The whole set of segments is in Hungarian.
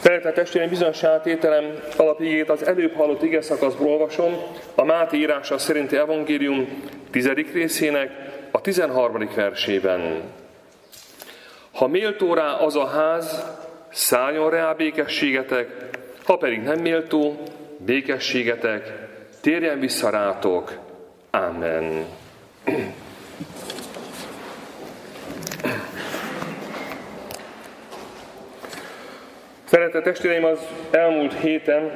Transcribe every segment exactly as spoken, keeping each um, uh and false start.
Szeretett testvéreim, bizonyos átételem alapigét az előbb hallott igeszakaszból olvasom, a Máté írása szerinti evangélium tizedik részének a tizenharmadik versében. Ha méltó rá az a ház, szálljon rá békességetek, ha pedig nem méltó, békességetek, térjen vissza rátok. Amen. Szeretett testvéreim, az elmúlt héten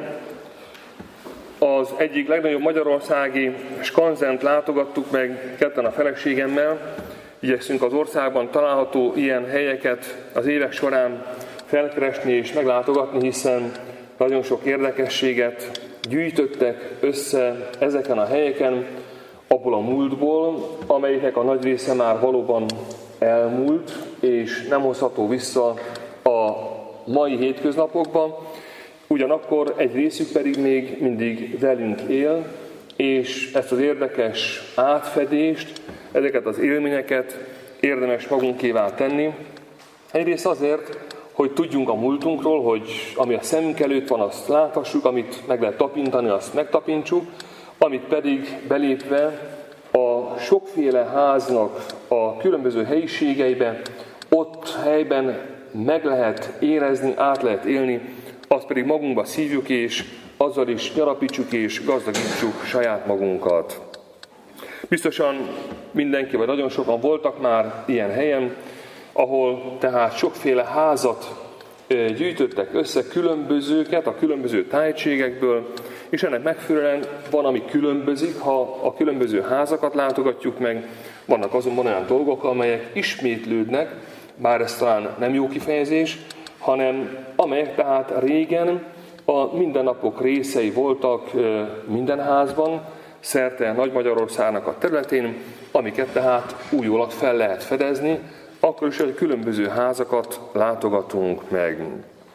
az egyik legnagyobb magyarországi skanzent látogattuk meg ketten a feleségemmel. Igyekszünk az országban található ilyen helyeket az évek során felkeresni és meglátogatni, hiszen nagyon sok érdekességet gyűjtöttek össze ezeken a helyeken, abból a múltból, amelynek a nagy része már valóban elmúlt, és nem hozható vissza a mai hétköznapokban, ugyanakkor egy részük pedig még mindig velünk él, és ezt az érdekes átfedést, ezeket az élményeket érdemes magunkévá tenni. Egyrészt azért, hogy tudjunk a múltunkról, hogy ami a szemünk előtt van, azt láthassuk, amit meg lehet tapintani, azt megtapintsuk, amit pedig belépve a sokféle háznak a különböző helyiségeibe, ott helyben meg lehet érezni, át lehet élni, azt pedig magunkba szívjuk, és azzal is gyarapítsuk és gazdagítsuk saját magunkat. Biztosan mindenki, vagy nagyon sokan voltak már ilyen helyen, ahol tehát sokféle házat gyűjtöttek össze, különbözőket a különböző tájegységekből, és ennek megfelelően van, ami különbözik, ha a különböző házakat látogatjuk meg, vannak azonban olyan dolgok, amelyek ismétlődnek, bár ez talán nem jó kifejezés, hanem amelyek tehát régen a mindennapok részei voltak minden házban, szerte Nagy-Magyarországnak a területén, amiket tehát újólag fel lehet fedezni, akkor is, hogy különböző házakat látogatunk meg.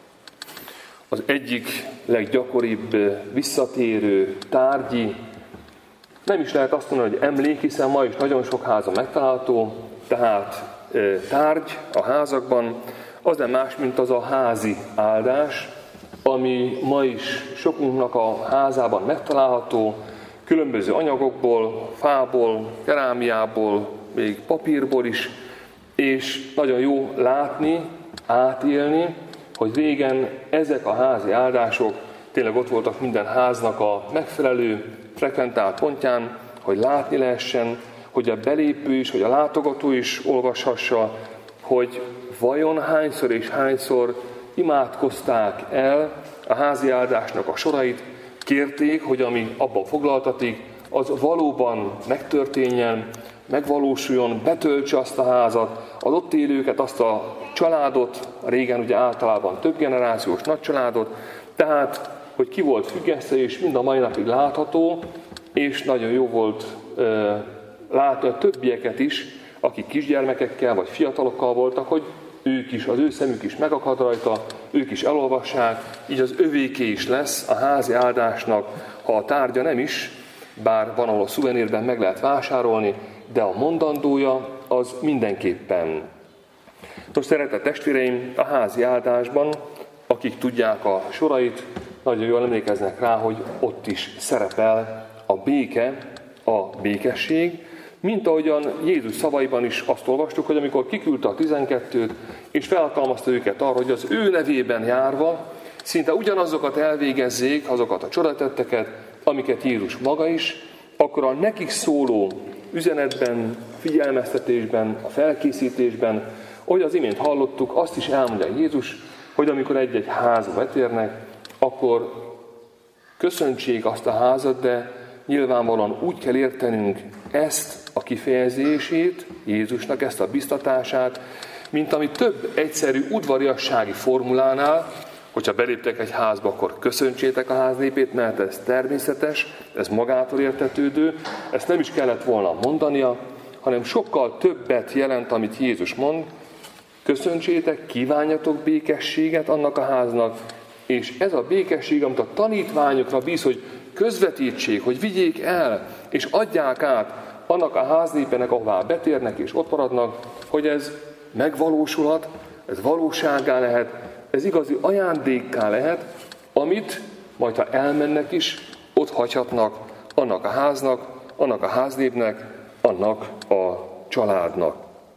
Az egyik leggyakoribb visszatérő tárgyi, nem is lehet azt mondani, hogy emlék, hiszen ma is nagyon sok háza megtalálható, tehát tárgy a házakban, az nem más, mint az a házi áldás, ami ma is sokunknak a házában megtalálható, különböző anyagokból, fából, kerámiából, még papírból is, és nagyon jó látni, átélni, hogy régen ezek a házi áldások tényleg ott voltak minden háznak a megfelelő, frekventált pontján, hogy látni lehessen, hogy a belépő is, hogy a látogató is olvashassa, hogy vajon hányszor és hányszor imádkozták el a házi áldásnak a sorait, kérték, hogy ami abban foglaltatik, az valóban megtörténjen, megvalósuljon, betöltse azt a házat, az ott élőket, azt a családot, régen ugye általában több generációs nagy családot, tehát, hogy ki volt függesztve, és mind a mai napig látható, és nagyon jó volt uh, látni a többieket is, akik kisgyermekekkel vagy fiatalokkal voltak, hogy ők is, az ő szemük is megakad rajta, ők is elolvassák, így az övéké is lesz a házi áldásnak, ha a tárgya nem is, bár van, ahol a szuvenírben meg lehet vásárolni, de a mondandója az mindenképpen. Most szeretett testvéreim, a házi áldásban, akik tudják a sorait, nagyon jól emlékeznek rá, hogy ott is szerepel a béke, a békesség, mint ahogyan Jézus szavaiban is azt olvastuk, hogy amikor kiküldte a tizenkettőt, és felhatalmazta őket arra, hogy az ő nevében járva, szinte ugyanazokat elvégezzék, azokat a csodatetteket, amiket Jézus maga is, akkor a nekik szóló üzenetben, figyelmeztetésben, a felkészítésben, ahogy az imént hallottuk, azt is elmondja Jézus, hogy amikor egy-egy házba betérnek, akkor köszöntsék azt a házat, de nyilvánvalóan úgy kell értenünk ezt a kifejezését, Jézusnak ezt a biztatását, mint ami több egyszerű udvariassági formulánál, hogyha beléptek egy házba, akkor köszöntsétek a ház népét, mert ez természetes, ez magától értetődő, ezt nem is kellett volna mondania, hanem sokkal többet jelent, amit Jézus mond, köszöntsétek, kívánjatok békességet annak a háznak, és ez a békesség, amit a tanítványokra bíz, hogy közvetítsék, hogy vigyék el, és adják át annak a háznépenek, ahová betérnek és ott maradnak, hogy ez megvalósulhat, ez valóságá lehet, ez igazi ajándékká lehet, amit majd ha elmennek is, ott hagyhatnak annak a háznak, annak a háznépnek, annak a családnak.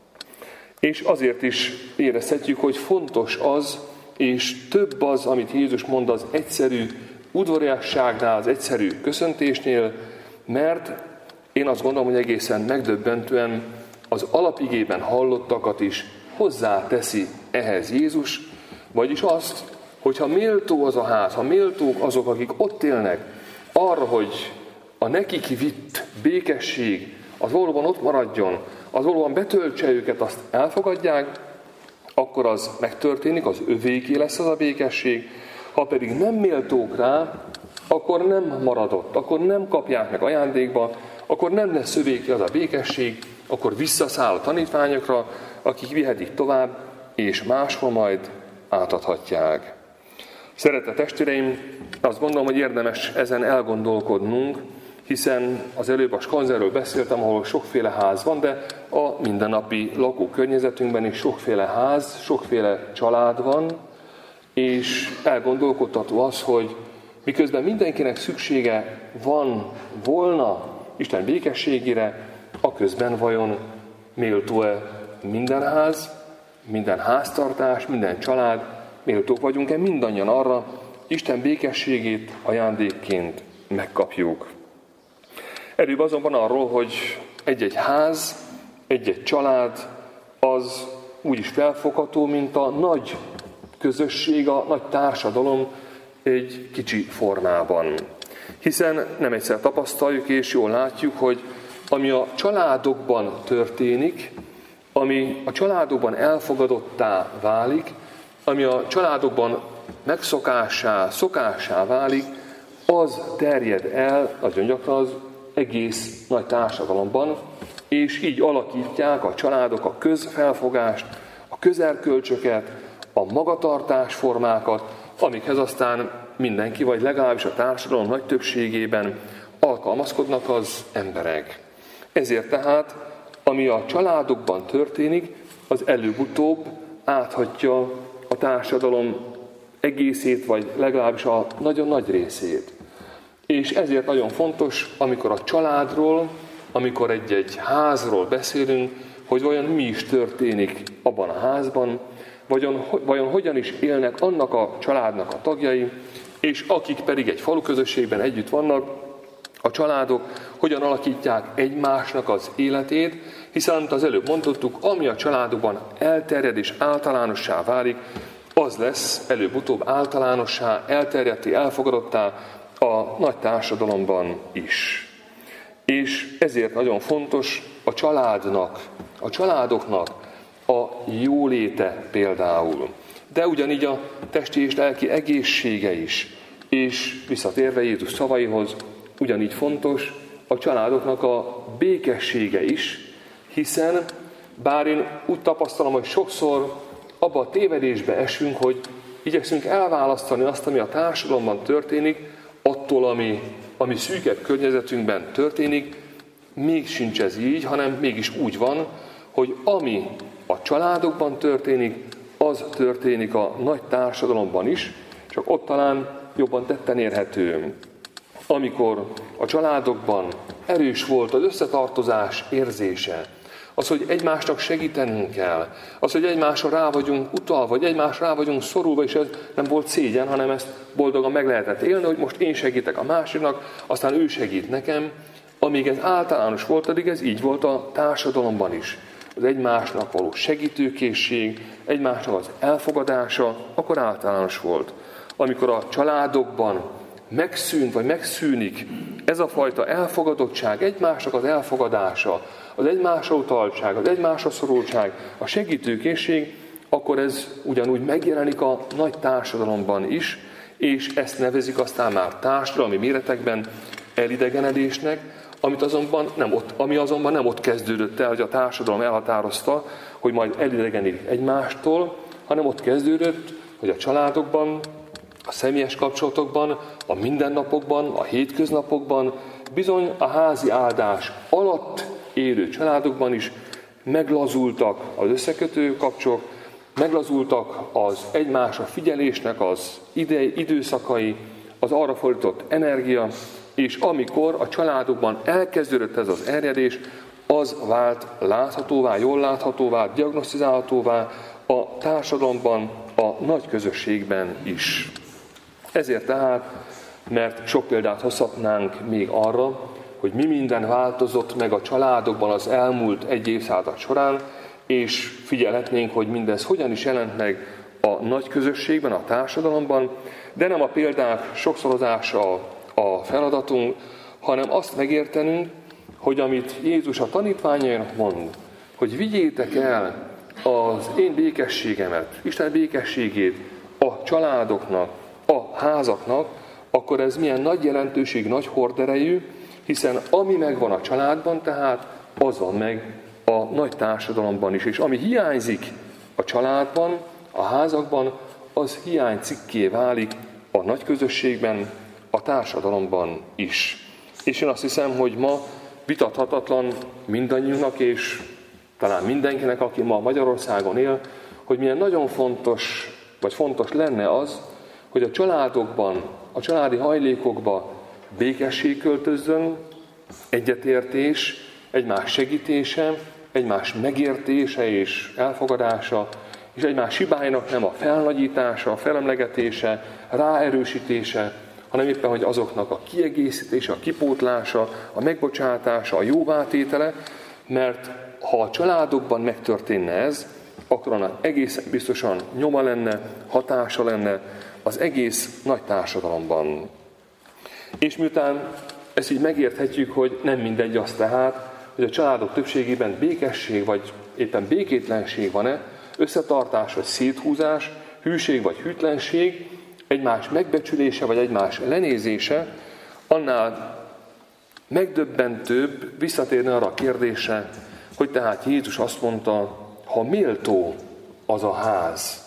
És azért is érezhetjük, hogy fontos az, és több az, amit Jézus mond az egyszerű udvariasságnál, az egyszerű köszöntésnél, mert én azt gondolom, hogy egészen megdöbbentően az alapigében hallottakat is hozzáteszi ehhez Jézus, vagyis azt, hogyha méltó az a ház, ha méltók azok, akik ott élnek, arra, hogy a nekik vitt békesség, az valóban ott maradjon, az valóban betöltse őket, azt elfogadják, akkor az megtörténik, az övéké lesz az a békesség, ha pedig nem méltók rá, akkor nem maradott, akkor nem kapják meg ajándékba, akkor nem lesz övéké az a békesség, akkor visszaszáll a tanítványokra, akik vihetik tovább, és máshol majd átadhatják. Szeretett testvéreim, azt gondolom, hogy érdemes ezen elgondolkodnunk, hiszen az előbb a skanzenről beszéltem, ahol sokféle ház van, de a mindennapi lakókörnyezetünkben is sokféle ház, sokféle család van, és elgondolkodtató az, hogy miközben mindenkinek szüksége van, volna Isten békességére, aközben vajon méltó-e minden ház, minden háztartás, minden család, méltók vagyunk-e mindannyian arra, Isten békességét ajándékként megkapjuk. Előbb azonban arról, hogy egy-egy ház, egy-egy család az úgy is felfogható, mint a nagy közösség, a nagy társadalom egy kicsi formában. Hiszen nem egyszer tapasztaljuk és jól látjuk, hogy ami a családokban történik, ami a családokban elfogadottá válik, ami a családokban megszokássá, szokássá válik, az terjed el nagyon gyakran az egész nagy társadalomban, és így alakítják a családok a közfelfogást, a közerkölcsöket, a magatartásformákat, amikhez aztán mindenki, vagy legalábbis a társadalom nagy többségében alkalmazkodnak az emberek. Ezért tehát, ami a családokban történik, az előbb-utóbb áthatja a társadalom egészét, vagy legalábbis a nagyon nagy részét. És ezért nagyon fontos, amikor a családról, amikor egy-egy házról beszélünk, hogy vajon mi is történik abban a házban, vajon, vajon hogyan is élnek annak a családnak a tagjai, és akik pedig egy faluközösségben együtt vannak, a családok hogyan alakítják egymásnak az életét, hiszen, amit az előbb mondottuk, ami a családokban elterjed és általánossá válik, az lesz előbb-utóbb általánossá, elterjedté, elfogadottá a nagy társadalomban is. És ezért nagyon fontos a családnak, a családoknak a jóléte például. De ugyanígy a testi és lelki egészsége is. És visszatérve Jézus szavaihoz, ugyanígy fontos a családoknak a békessége is, hiszen bár én úgy tapasztalom, hogy sokszor abba a tévedésbe esünk, hogy igyekszünk elválasztani azt, ami a társadalomban történik, attól, ami, ami szűkebb környezetünkben történik, még sincs ez így, hanem mégis úgy van, hogy ami a családokban történik, az történik a nagy társadalomban is, csak ott talán jobban tetten érhető. Amikor a családokban erős volt az összetartozás érzése, az, hogy egymásnak segítenünk kell, az, hogy egymásra rá vagyunk utalva, vagy egymásra rá vagyunk szorulva, és ez nem volt szégyen, hanem ezt boldogan meg lehetett élni, hogy most én segítek a másiknak, aztán ő segít nekem. Amíg ez általános volt, addig ez így volt a társadalomban is. Az egymásnak való segítőkészség, egymásnak az elfogadása, akkor általános volt. Amikor a családokban megszűnt, vagy megszűnik ez a fajta elfogadottság, egymásnak az elfogadása, az egymásra utaltság, az egymásra szorultság, a segítőkészség, akkor ez ugyanúgy megjelenik a nagy társadalomban is, és ezt nevezik aztán már társadalmi méretekben elidegenedésnek, amit azonban nem ott, ami azonban nem ott kezdődött el, hogy a társadalom elhatározta, hogy majd elidegenik egymástól, hanem ott kezdődött, hogy a családokban, a személyes kapcsolatokban, a mindennapokban, a hétköznapokban, bizony a házi áldás alatt élő családokban is meglazultak az összekötő kapcsok, meglazultak az egymásra figyelésnek az ide, időszakai, az arra fordított energia, és amikor a családokban elkezdődött ez az erjedés, az vált láthatóvá, jól láthatóvá, diagnosztizálhatóvá a társadalomban, a nagy közösségben is. Ezért tehát, mert sok példát hozhatnánk még arra, hogy mi minden változott meg a családokban az elmúlt egy évszázad során, és figyelhetnénk, hogy mindez hogyan is jelent meg a nagy közösségben, a társadalomban, de nem a példák sokszorozása a feladatunk, hanem azt megértenünk, hogy amit Jézus a tanítványainak mond, hogy vigyétek el az én békességemet, Isten békességét a családoknak, a házaknak, akkor ez milyen nagy jelentőség, nagy horderejű, hiszen ami megvan a családban, tehát az van meg a nagy társadalomban is. És ami hiányzik a családban, a házakban, az hiánycikké válik a nagy közösségben, a társadalomban is. És én azt hiszem, hogy ma vitathatatlan mindannyiunknak, és talán mindenkinek, aki ma Magyarországon él, hogy milyen nagyon fontos, vagy fontos lenne az, hogy a családokban, a családi hajlékokba békesség költözzön, egyetértés, egymás segítése, egymás megértése és elfogadása, és egymás hibáinak nem a felnagyítása, a felemlegetése, ráerősítése, hanem éppen, hogy azoknak a kiegészítése, a kipótlása, a megbocsátása, a jóvátétele, mert ha a családokban megtörténne ez, akkor annak egész biztosan nyoma lenne, hatása lenne az egész nagy társadalomban. És miután ezt így megérthetjük, hogy nem mindegy az tehát, hogy a családok többségében békesség vagy éppen békétlenség van-e, összetartás vagy széthúzás, hűség vagy hűtlenség, egymás megbecsülése vagy egymás lenézése, annál megdöbbentőbb visszatérni arra a kérdésre, hogy tehát Jézus azt mondta, ha méltó az a ház,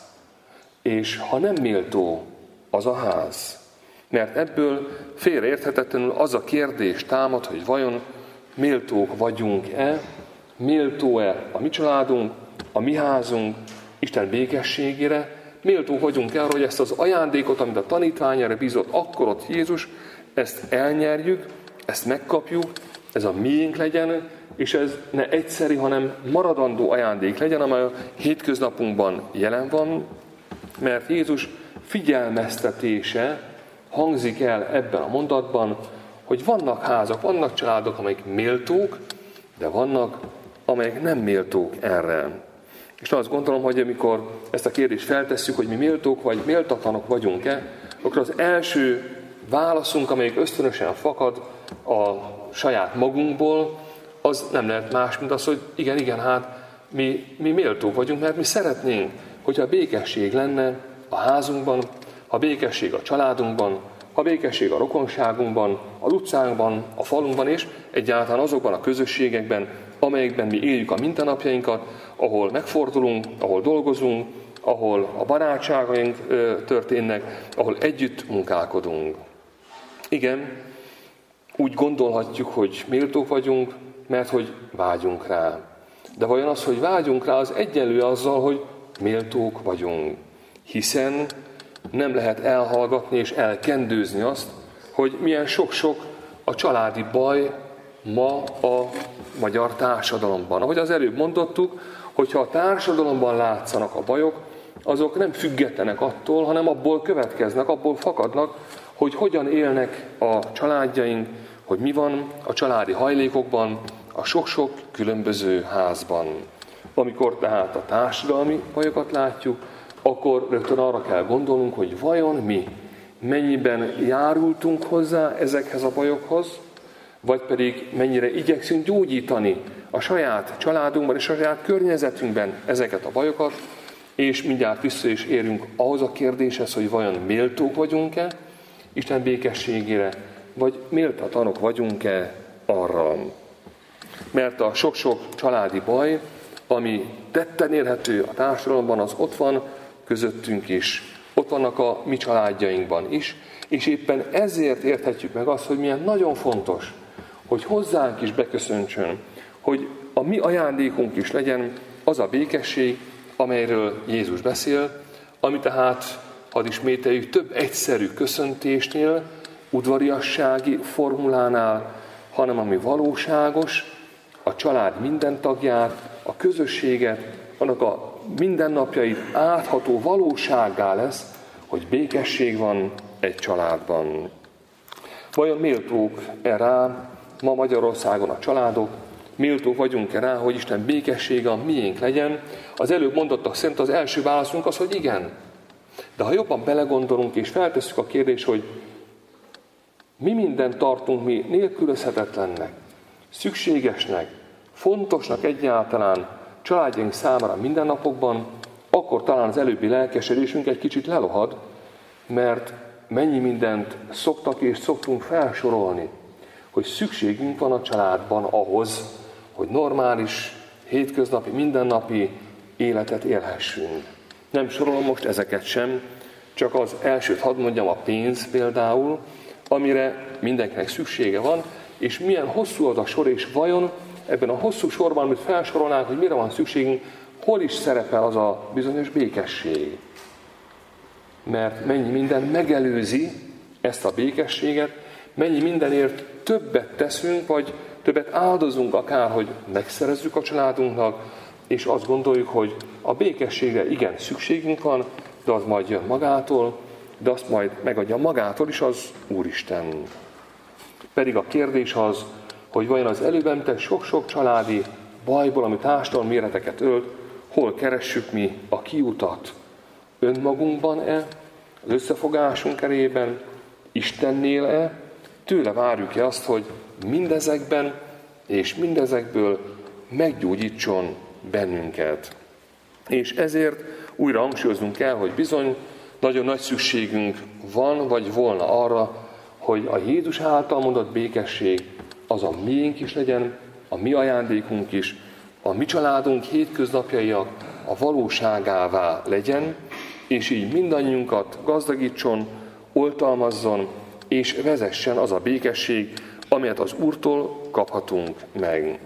és ha nem méltó az a ház. Mert ebből félreérthetetlenül az a kérdés támad, hogy vajon méltók vagyunk-e, méltó-e a mi családunk, a mi házunk Isten békességére, méltók vagyunk arra, hogy ezt az ajándékot, amit a tanítványára bízott akkor ott Jézus, ezt elnyerjük, ezt megkapjuk, ez a miénk legyen, és ez ne egyszeri, hanem maradandó ajándék legyen, amely a hétköznapunkban jelen van, mert Jézus figyelmeztetése hangzik el ebben a mondatban, hogy vannak házak, vannak családok, amelyek méltók, de vannak, amelyek nem méltók erre. És azt gondolom, hogy amikor ezt a kérdést feltesszük, hogy mi méltók vagy méltatlanok vagyunk-e, akkor az első válaszunk, amelyik ösztönösen fakad a saját magunkból, az nem lehet más, mint az, hogy igen, igen, hát mi, mi méltók vagyunk, mert mi szeretnénk, hogyha békesség lenne a házunkban, ha békesség a családunkban, ha békesség a rokonságunkban, az utcánkban, a falunkban és egyáltalán azokban a közösségekben, amelyekben mi éljük a mindennapjainkat, ahol megfordulunk, ahol dolgozunk, ahol a barátságaink történnek, ahol együtt munkálkodunk. Igen, úgy gondolhatjuk, hogy méltók vagyunk, mert hogy vágyunk rá. De vajon az, hogy vágyunk rá, az egyenlő azzal, hogy méltók vagyunk. Hiszen nem lehet elhallgatni és elkendőzni azt, hogy milyen sok-sok a családi baj ma a magyar társadalomban. Ahogy az előbb mondottuk, hogyha a társadalomban látszanak a bajok, azok nem függetlenek attól, hanem abból következnek, abból fakadnak, hogy hogyan élnek a családjaink, hogy mi van a családi hajlékokban, a sok-sok különböző házban. Amikor tehát a társadalmi bajokat látjuk, akkor rögtön arra kell gondolnunk, hogy vajon mi mennyiben járultunk hozzá ezekhez a bajokhoz, vagy pedig mennyire igyekszünk gyógyítani a saját családunkban és a saját környezetünkben ezeket a bajokat, és mindjárt vissza is érünk ahhoz a kérdéshez, hogy vajon méltók vagyunk-e Isten békességére, vagy méltatlanok vagyunk-e arra. Mert a sok-sok családi baj, ami tetten érhető a társadalomban, az ott van közöttünk is, ott vannak a mi családjainkban is, és éppen ezért érthetjük meg azt, hogy milyen nagyon fontos, hogy hozzánk is beköszöntsön, hogy a mi ajándékunk is legyen az a békesség, amelyről Jézus beszél, ami tehát, hadd ismételjük, több egyszerű köszöntésnél, udvariassági formulánál, hanem ami valóságos, a család minden tagját, a közösséget, annak a mindennapjait átható valósággá lesz, hogy békesség van egy családban. Vajon méltók-e rá ma Magyarországon a családok? Méltók vagyunk-e rá, hogy Isten békessége a miénk legyen? Az előbb mondottak szerint az első válaszunk az, hogy igen. De ha jobban belegondolunk és feltesszük a kérdést, hogy mi mindent tartunk mi nélkülözhetetlennek, szükségesnek, fontosnak egyáltalán családjaink számára mindennapokban, akkor talán az előbbi lelkesedésünk egy kicsit lelohad, mert mennyi mindent szoktak és szoktunk felsorolni, hogy szükségünk van a családban ahhoz, hogy normális, hétköznapi, mindennapi életet élhessünk. Nem sorolom most ezeket sem, csak az elsőt hadd mondjam, a pénz például, amire mindenkinek szüksége van, és milyen hosszú az a sor, és vajon ebben a hosszú sorban, amit felsorolnánk, hogy mire van szükségünk, hol is szerepel az a bizonyos békesség. Mert mennyi minden megelőzi ezt a békességet, mennyi mindenért többet teszünk, vagy többet áldozunk akár, hogy megszerezzük a családunknak, és azt gondoljuk, hogy a békességre igen szükségünk van, de az majd jön magától, de azt majd megadja magától is az Úristen. Pedig a kérdés az, hogy vajon az előbb említett sok-sok családi bajból, ami társadalmi méreteket ölt, hol keressük mi a kiutat? Önmagunkban-e? Az összefogásunk erében? Istennél-e? Tőle várjuk-e azt, hogy mindezekben és mindezekből meggyógyítson bennünket? És ezért újra hangsúlyoznunk kell, hogy bizony nagyon nagy szükségünk van, vagy volna arra, hogy a Jézus által mondott békesség az a miénk is legyen, a mi ajándékunk is, a mi családunk hétköznapjaiak a valóságává legyen, és így mindannyiunkat gazdagítson, oltalmazzon, és vezessen az a békesség, amelyet az Úrtól kaphatunk meg.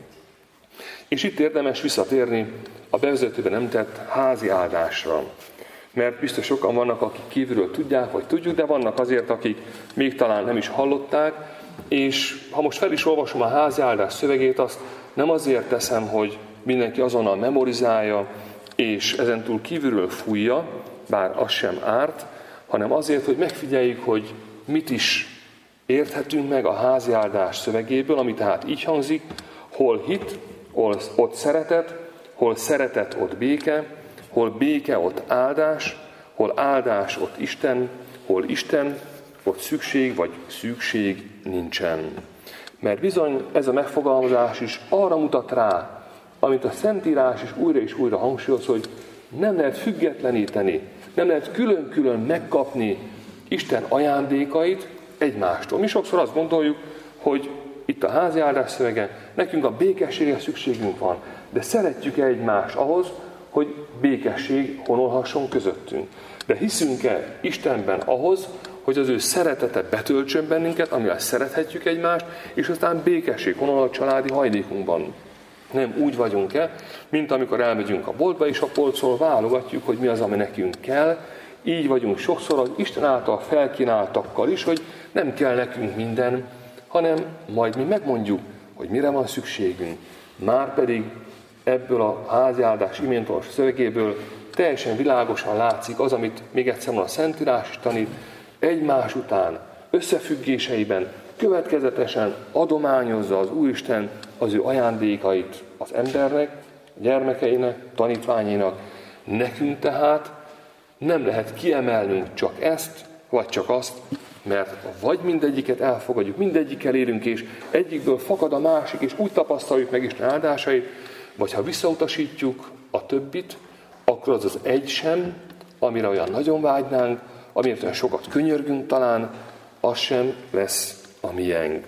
És itt érdemes visszatérni a bevezetőben említett házi áldásra. Mert biztos sokan vannak, akik kívülről tudják, vagy tudjuk, de vannak azért, akik még talán nem is hallották, és ha most fel is olvasom a házi áldás szövegét, azt nem azért teszem, hogy mindenki azonnal memorizálja, és ezentúl kívülről fújja, bár az sem árt, hanem azért, hogy megfigyeljük, hogy mit is érthetünk meg a házi áldás szövegéből, ami tehát így hangzik, hol hit, hol ott szeretet, hol szeretet, ott béke, hol béke, ott áldás, hol áldás, ott Isten, hol Isten, ott szükség vagy szükség nincsen. Mert bizony ez a megfogalmazás is arra mutat rá, amit a Szentírás is újra és újra hangsúlyoz, hogy nem lehet függetleníteni, nem lehet külön-külön megkapni Isten ajándékait egymástól. Mi sokszor azt gondoljuk, hogy itt a házi áldás szövege, nekünk a békességre szükségünk van, de szeretjük-e egymást ahhoz, hogy békesség honolhasson közöttünk. De hiszünk-e Istenben ahhoz, hogy az ő szeretete betöltsön bennünket, amivel szerethetjük egymást, és aztán békesség honol a családi hajlékunkban. Nem úgy vagyunk-e, mint amikor elmegyünk a boltba, és a polcról válogatjuk, hogy mi az, ami nekünk kell. Így vagyunk sokszor az Isten által felkínáltakkal is, hogy nem kell nekünk minden, hanem majd mi megmondjuk, hogy mire van szükségünk. Márpedig ebből a háziáldás iméntolos szövegéből teljesen világosan látszik az, amit még egyszer a Szentírás is tanít, egymás után, összefüggéseiben, következetesen adományozza az Úristen az ő ajándékait az embernek, gyermekeinek, tanítványainak. Nekünk tehát nem lehet kiemelnünk csak ezt, vagy csak azt, mert vagy mindegyiket elfogadjuk, mindegyikkel élünk, és egyikből fakad a másik, és úgy tapasztaljuk meg Isten áldásait, vagy ha visszautasítjuk a többit, akkor az az egy sem, amire olyan nagyon vágynánk, amiért olyan sokat könyörgünk talán, az sem lesz a miénk.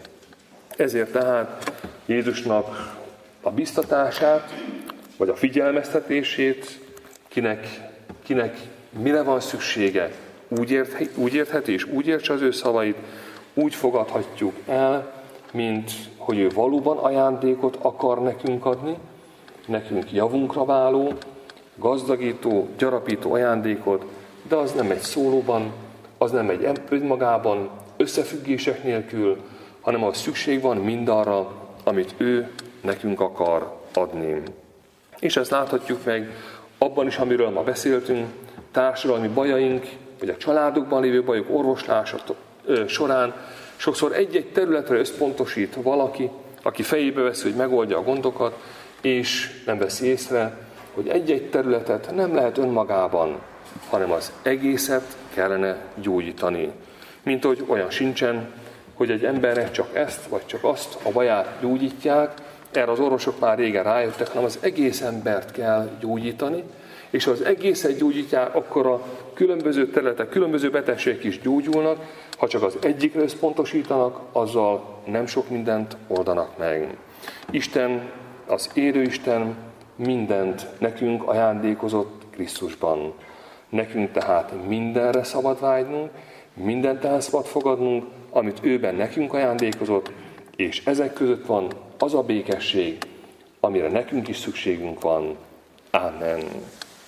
Ezért tehát Jézusnak a biztatását, vagy a figyelmeztetését, kinek, kinek mire van szüksége, úgy, ért, úgy értheti és úgy értse az ő szavait, úgy fogadhatjuk el, mint hogy ő valóban ajándékot akar nekünk adni, nekünk javunkra váló, gazdagító, gyarapító ajándékot, de az nem egy szólóban, az nem egy önmagában, összefüggések nélkül, hanem az szükség van mindarra, amit ő nekünk akar adni. És ezt láthatjuk meg abban is, amiről ma beszéltünk, társadalmi bajaink, vagy a családokban lévő bajok orvoslása során sokszor egy-egy területre összpontosít valaki, aki fejébe veszi, hogy megoldja a gondokat, és nem veszi észre, hogy egy-egy területet nem lehet önmagában, hanem az egészet kellene gyógyítani. Mint hogy olyan sincsen, hogy egy emberre csak ezt, vagy csak azt a baját gyógyítják, erre az orvosok már régen rájöttek, hanem az egész embert kell gyógyítani, és ha az egészet gyógyítják, akkor a különböző területek, különböző betegségek is gyógyulnak, ha csak az egyikre összpontosítanak, azzal nem sok mindent oldanak meg. Isten, az élő Isten mindent nekünk ajándékozott Krisztusban. Nekünk tehát mindenre szabad vágynunk, mindent el szabad fogadnunk, amit őben nekünk ajándékozott, és ezek között van az a békesség, amire nekünk is szükségünk van. Amen.